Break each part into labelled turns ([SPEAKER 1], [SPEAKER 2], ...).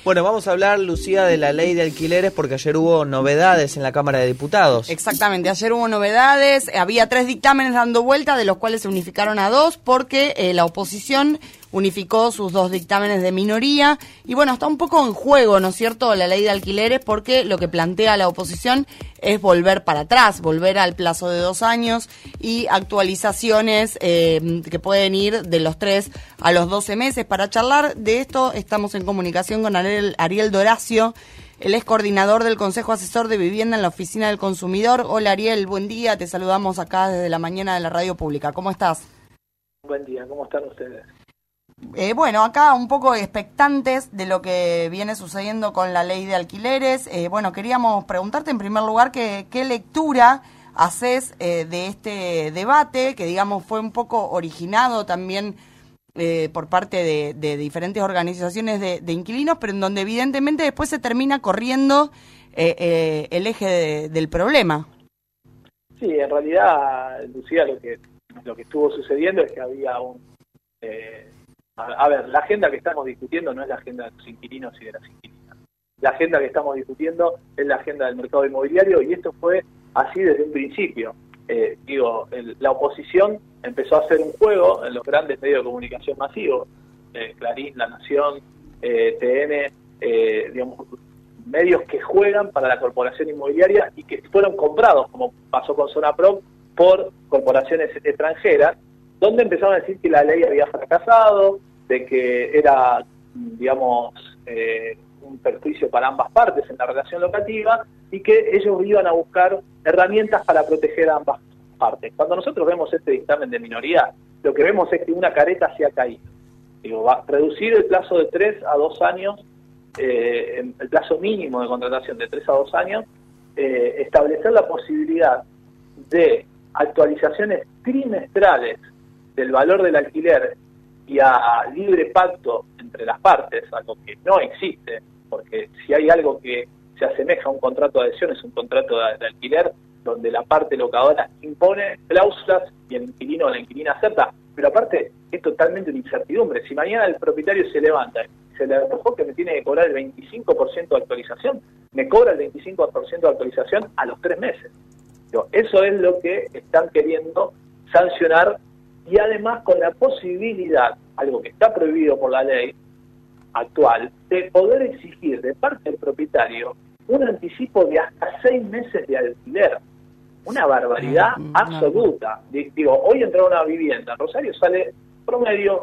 [SPEAKER 1] Bueno, vamos a hablar, Lucía, de la ley de alquileres porque ayer hubo novedades en la Cámara de Diputados.
[SPEAKER 2] Exactamente, ayer hubo novedades, había 3 dictámenes dando vuelta, de los cuales se unificaron a 2 porque la oposición unificó sus 2 dictámenes de minoría y bueno, está un poco en juego, ¿no es cierto?, la ley de alquileres porque lo que plantea la oposición es volver para atrás, volver al plazo de 2 años y actualizaciones que pueden ir de los 3 a los 12 meses. Para charlar de esto estamos en comunicación con Ariel Doracio. Él es coordinador del Consejo Asesor de Vivienda en la Oficina del Consumidor. Hola Ariel, buen día, te saludamos acá desde la mañana de la Radio Pública. ¿Cómo estás?
[SPEAKER 3] Buen día, ¿cómo están ustedes?
[SPEAKER 2] Bueno, acá un poco expectantes de lo que viene sucediendo con la ley de alquileres. Bueno, queríamos preguntarte en primer lugar qué lectura haces de este debate, que digamos fue un poco originado también por parte de diferentes organizaciones de inquilinos, pero en donde evidentemente después se termina corriendo el eje del problema.
[SPEAKER 3] Sí, en realidad, Lucía, lo que estuvo sucediendo es que había a ver, la agenda que estamos discutiendo no es la agenda de los inquilinos y de las inquilinas. La agenda que estamos discutiendo es la agenda del mercado inmobiliario y esto fue así desde un principio. La oposición empezó a hacer un juego en los grandes medios de comunicación masivos, Clarín, La Nación, TN, digamos, medios que juegan para la corporación inmobiliaria y que fueron comprados, como pasó con Zona Pro, por corporaciones extranjeras, donde empezaron a decir que la ley había fracasado, de que era, digamos, un perjuicio para ambas partes en la relación locativa y que ellos iban a buscar herramientas para proteger a ambas partes. Cuando nosotros vemos este dictamen de minoría, lo que vemos es que una careta se ha caído. Va a reducir el plazo de 3 a 2 años, el plazo mínimo de contratación de 3 a 2 años, establecer la posibilidad de actualizaciones trimestrales del valor del alquiler y a libre pacto entre las partes, algo que no existe, porque si hay algo que se asemeja a un contrato de adhesión es un contrato de alquiler donde la parte locadora impone cláusulas y el inquilino o la inquilina acepta, pero aparte es totalmente una incertidumbre. Si mañana el propietario se levanta y se le antojó que me tiene que cobrar el 25% de actualización, me cobra el 25% de actualización a los 3 meses. Eso es lo que están queriendo sancionar y además con la posibilidad, algo que está prohibido por la ley actual, de poder exigir de parte del propietario un anticipo de hasta 6 meses de alquiler. Una barbaridad absoluta. Digo, hoy entrar a una vivienda en Rosario sale promedio,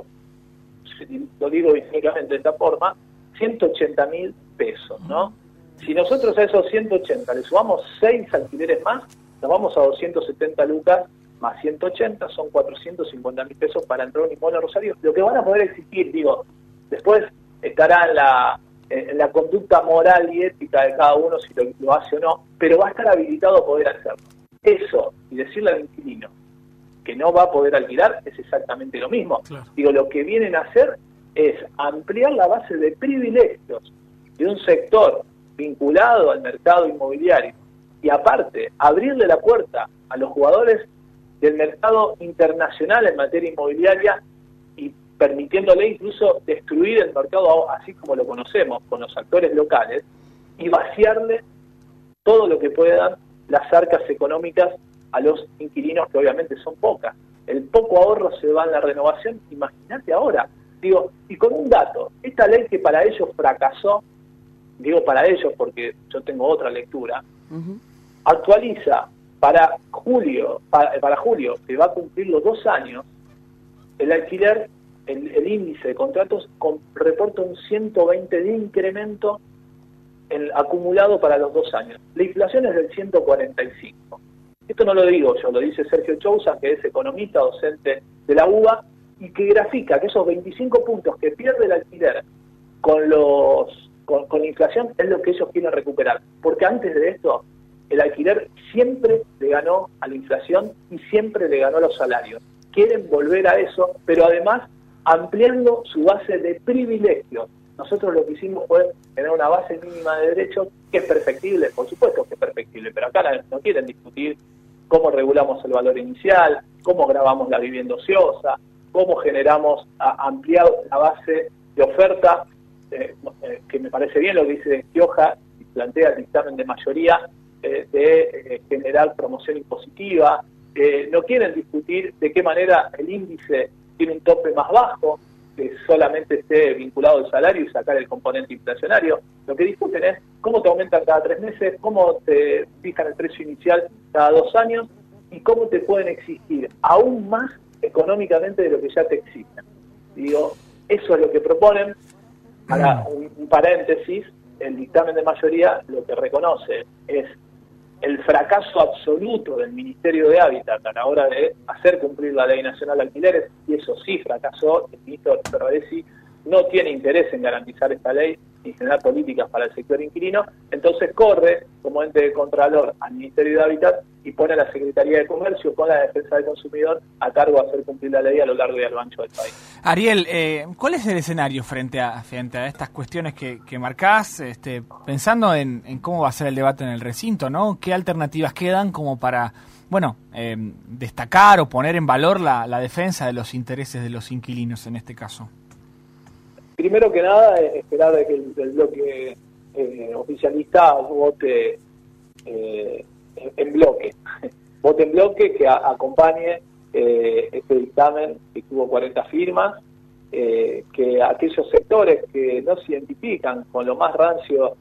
[SPEAKER 3] lo digo únicamente de esta forma, 180.000 pesos, ¿no? Si nosotros a esos 180 le sumamos 6 alquileres más, nos vamos a 270 lucas más 180, son 450.000 pesos para entrar a un inmueble en Rosario. Lo que van a poder exigir, digo, después estará en la conducta moral y ética de cada uno si lo hace o no, pero va a estar habilitado a poder hacerlo. Eso, y decirle al inquilino que no va a poder alquilar, es exactamente lo mismo. Claro. Digo, lo que vienen a hacer es ampliar la base de privilegios de un sector vinculado al mercado inmobiliario y aparte, abrirle la puerta a los jugadores del mercado internacional en materia inmobiliaria y permitiéndole incluso destruir el mercado así como lo conocemos, con los actores locales, y vaciarle todo lo que puedan las arcas económicas a los inquilinos, que obviamente son pocas. El poco ahorro se va en la renovación, imagínate ahora. Digo, y con un dato, esta ley que para ellos fracasó, digo para ellos porque yo tengo otra lectura, actualiza para julio, que va a cumplir los 2 años, el alquiler, el índice de contratos reporta un 120 de incremento acumulado para los 2 años. La inflación es del 145. Esto no lo digo yo, lo dice Sergio Chousa, que es economista, docente de la UBA, y que grafica que esos 25 puntos que pierde el alquiler con inflación es lo que ellos quieren recuperar. Porque antes de esto, el alquiler siempre le ganó a la inflación y siempre le ganó a los salarios. Quieren volver a eso, pero además ampliando su base de privilegios. Nosotros lo que hicimos fue tener una base mínima de derechos que es perfectible, por supuesto que es perfectible, pero acá no quieren discutir cómo regulamos el valor inicial, cómo gravamos la vivienda ociosa, cómo generamos ampliar la base de oferta que me parece bien lo que dice Gioja, y plantea el dictamen de mayoría, de generar promoción impositiva. No quieren discutir de qué manera el índice tiene un tope más bajo, que solamente esté vinculado al salario y sacar el componente inflacionario. Lo que discuten es cómo te aumentan cada 3 meses, cómo te fijan el precio inicial cada 2 años y cómo te pueden exigir aún más económicamente de lo que ya te exigen. Digo, eso es lo que proponen. Para un paréntesis, el dictamen de mayoría lo que reconoce es el fracaso absoluto del Ministerio de Hábitat a la hora de hacer cumplir la Ley Nacional de Alquileres, y eso sí fracasó. El ministro Ferraresi no tiene interés en garantizar esta ley y generar políticas para el sector inquilino, entonces corre como ente de contralor al Ministerio de Hábitat y pone a la Secretaría de Comercio con la Defensa del Consumidor a cargo de hacer cumplir la ley a lo largo y a lo ancho del país.
[SPEAKER 4] Ariel, ¿cuál es el escenario frente a estas cuestiones que marcás, pensando en cómo va a ser el debate en el recinto, ¿no? ¿Qué alternativas quedan como para, destacar o poner en valor la defensa de los intereses de los inquilinos en este caso?
[SPEAKER 3] Primero que nada, esperar de que el bloque oficialista vote en bloque. Vote en bloque, que acompañe este dictamen que tuvo 40 firmas, que aquellos sectores que no se identifican con lo más rancio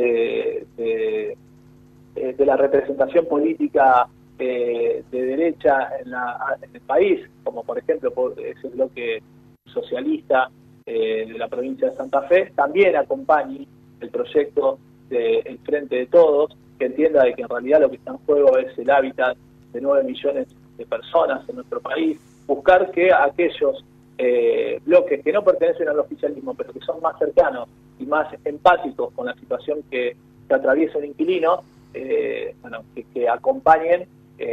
[SPEAKER 3] de la representación política de derecha en el país, como por ejemplo ese bloque socialista de la provincia de Santa Fe, también acompañe el proyecto del Frente de Todos, que entienda de que en realidad lo que está en juego es el hábitat de 9 millones de personas en nuestro país, buscar que aquellos bloques que no pertenecen al oficialismo, pero que son más cercanos y más empáticos con la situación que atraviesa un inquilino, que acompañen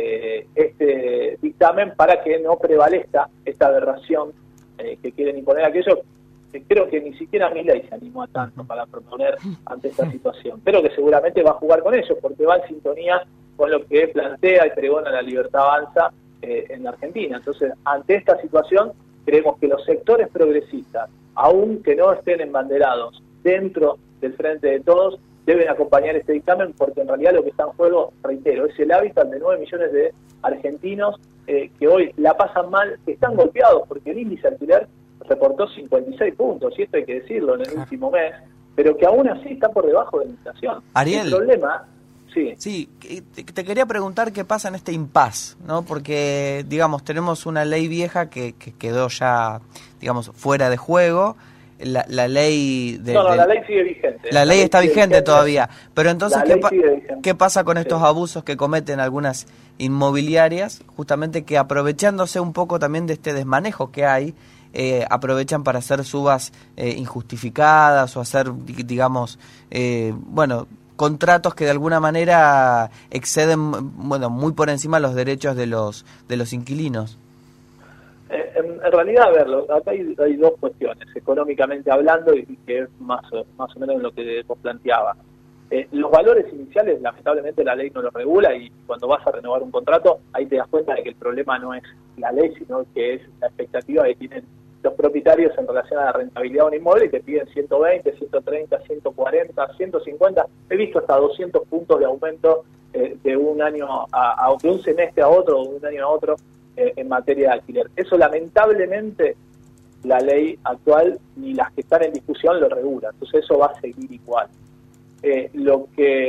[SPEAKER 3] este dictamen para que no prevalezca esta aberración que quieren imponer aquellos. Creo que ni siquiera Milei se animó a tanto para proponer ante esta situación, pero que seguramente va a jugar con ellos, porque va en sintonía con lo que plantea y pregona la Libertad Avanza en la Argentina. Entonces, ante esta situación, creemos que los sectores progresistas, aun que no estén embanderados dentro del Frente de Todos, deben acompañar este dictamen, porque en realidad lo que está en juego, reitero, es el hábitat de 9 millones de argentinos que hoy la pasan mal, que están golpeados, porque el índice alquiler reportó 56 puntos, y esto hay que decirlo, en el último mes, pero que aún así está por debajo de la inflación.
[SPEAKER 1] Ariel,
[SPEAKER 3] el problema,
[SPEAKER 1] sí, te quería preguntar qué pasa en este impasse, ¿no? Porque, digamos, tenemos una ley vieja que quedó ya, digamos, fuera de juego. La ley
[SPEAKER 3] la ley sigue vigente.
[SPEAKER 1] La ley está vigente todavía. Pero entonces, ¿qué pasa con estos
[SPEAKER 3] sí.
[SPEAKER 1] abusos que cometen algunas inmobiliarias, justamente que aprovechándose un poco también de este desmanejo que hay, aprovechan para hacer subas injustificadas o hacer, digamos, contratos que de alguna manera exceden, muy por encima los derechos de los inquilinos?
[SPEAKER 3] En realidad, a ver, acá hay dos cuestiones, económicamente hablando, y que es más o menos lo que vos planteabas. Los valores iniciales, lamentablemente, la ley no los regula, y cuando vas a renovar un contrato, ahí te das cuenta de que el problema no es la ley, sino que es la expectativa que tienen los propietarios en relación a la rentabilidad de un inmueble, y te piden 120, 130, 140, 150, he visto hasta 200 puntos de aumento de un año de un semestre a otro, o de un año a otro, en materia de alquiler. Eso lamentablemente la ley actual ni las que están en discusión lo regula, entonces eso va a seguir igual. Lo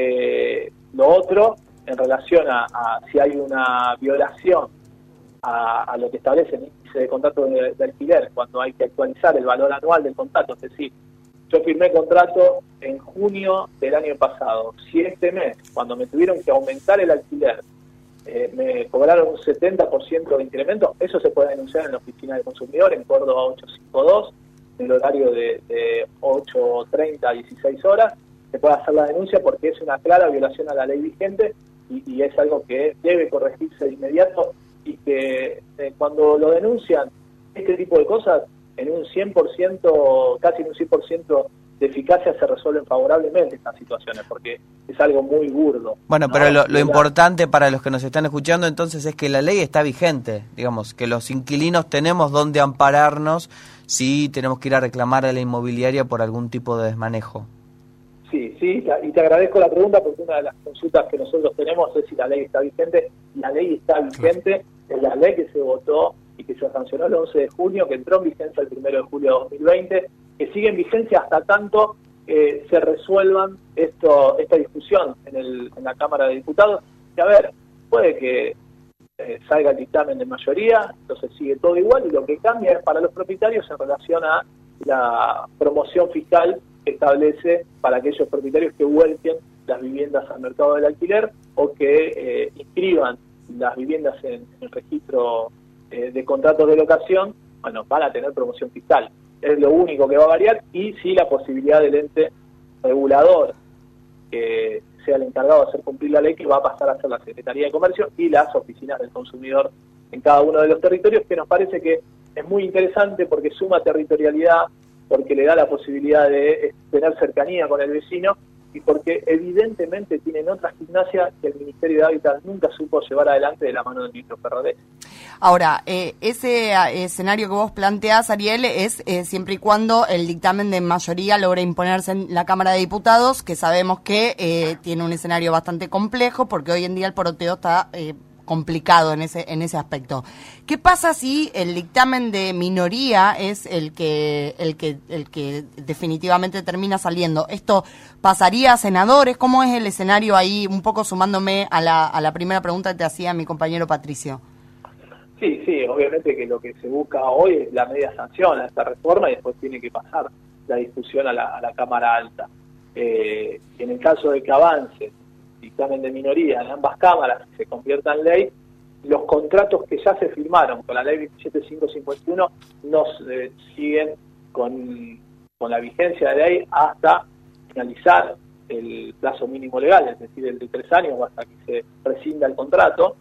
[SPEAKER 3] otro, en relación a si hay una violación a lo que establece el índice de contrato de alquiler, cuando hay que actualizar el valor anual del contrato, es decir, yo firmé contrato en junio del año pasado, si este mes, cuando me tuvieron que aumentar el alquiler, me cobraron un 70% de incremento, eso se puede denunciar en la Oficina del Consumidor en Córdoba 852, en el horario de 8:30 a 16 horas, se puede hacer la denuncia porque es una clara violación a la ley vigente y es algo que debe corregirse de inmediato, y que cuando lo denuncian este tipo de cosas, en un 100%, casi en un 100% de eficacia se resuelven favorablemente estas situaciones, porque es algo muy burdo.
[SPEAKER 1] Bueno,
[SPEAKER 3] ¿no?
[SPEAKER 1] pero lo importante para los que nos están escuchando entonces es que la ley está vigente, digamos, que los inquilinos tenemos donde ampararnos si tenemos que ir a reclamar a la inmobiliaria por algún tipo de desmanejo.
[SPEAKER 3] Sí, y te agradezco la pregunta, porque una de las consultas que nosotros tenemos es si la ley está vigente. La ley está vigente, es la ley que se votó y que se sancionó el 11 de junio, que entró en vigencia el 1 de julio de 2020, que sigue en vigencia hasta tanto se resuelvan esta discusión en la Cámara de Diputados. Que a ver, puede que salga el dictamen de mayoría, entonces sigue todo igual, y lo que cambia es para los propietarios en relación a la promoción fiscal que establece para aquellos propietarios que vuelquen las viviendas al mercado del alquiler o que inscriban las viviendas en el registro de contratos de locación. Bueno, van a tener promoción fiscal. Es lo único que va a variar, y sí la posibilidad del ente regulador que sea el encargado de hacer cumplir la ley, que va a pasar a ser la Secretaría de Comercio y las oficinas del consumidor en cada uno de los territorios, que nos parece que es muy interesante porque suma territorialidad, porque le da la posibilidad de tener cercanía con el vecino, y porque evidentemente tienen otra gimnasia que el Ministerio de Hábitat nunca supo llevar adelante de la mano del ministro Fernández.
[SPEAKER 2] Ahora, ese escenario que vos planteás, Ariel, es siempre y cuando el dictamen de mayoría logre imponerse en la Cámara de Diputados, que sabemos que tiene un escenario bastante complejo, porque hoy en día el poroteo está complicado en ese aspecto. ¿Qué pasa si el dictamen de minoría es el que definitivamente termina saliendo? ¿Esto pasaría a senadores? ¿Cómo es el escenario ahí? Un poco sumándome a la primera pregunta que te hacía mi compañero Patricio.
[SPEAKER 3] Sí, obviamente que lo que se busca hoy es la media sanción a esta reforma, y después tiene que pasar la discusión a la Cámara Alta. En el caso de que avance dictamen de minoría en ambas cámaras y se convierta en ley, los contratos que ya se firmaron con la ley 27551 nos siguen con la vigencia de ley hasta finalizar el plazo mínimo legal, es decir, el de 3 años, o hasta que se rescinda el contrato,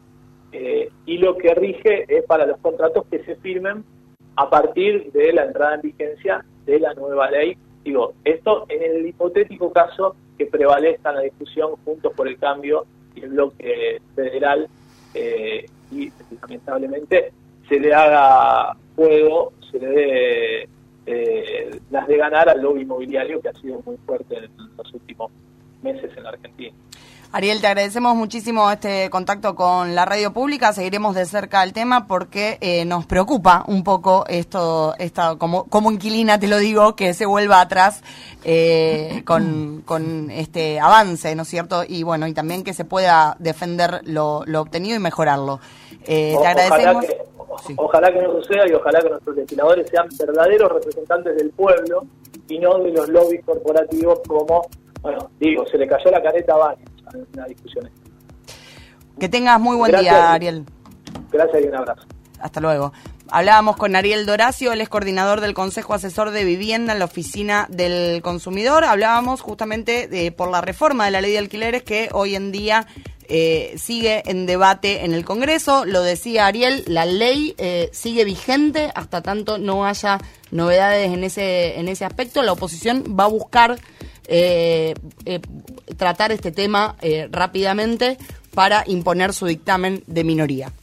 [SPEAKER 3] y lo que rige es para los contratos que se firmen a partir de la entrada en vigencia de la nueva ley. Digo, esto en el hipotético caso que prevalezca la discusión Juntos por el Cambio y el bloque federal, y lamentablemente se le haga fuego, se le dé las de ganar al lobby inmobiliario, que ha sido muy fuerte en los últimos meses en la Argentina.
[SPEAKER 2] Ariel, te agradecemos muchísimo este contacto con la radio pública. Seguiremos de cerca el tema porque nos preocupa un poco como inquilina, te lo digo, que se vuelva atrás con este avance, ¿no es cierto? Y bueno, y también que se pueda defender lo obtenido y mejorarlo. Te agradecemos.
[SPEAKER 3] Ojalá que no suceda, y ojalá que nuestros legisladores sean verdaderos representantes del pueblo y no de los lobbies corporativos, como, se le cayó la careta a varios en una discusión.
[SPEAKER 2] Que tengas muy buen día, Ariel.
[SPEAKER 3] Gracias y un abrazo.
[SPEAKER 2] Hasta luego. Hablábamos con Ariel Doracio, él es coordinador del Consejo Asesor de Vivienda en la Oficina del Consumidor. Hablábamos justamente por la reforma de la ley de alquileres que hoy en día sigue en debate en el Congreso. Lo decía Ariel, la ley sigue vigente hasta tanto no haya novedades en ese aspecto. La oposición va a buscar tratar este tema rápidamente para imponer su dictamen de minoría.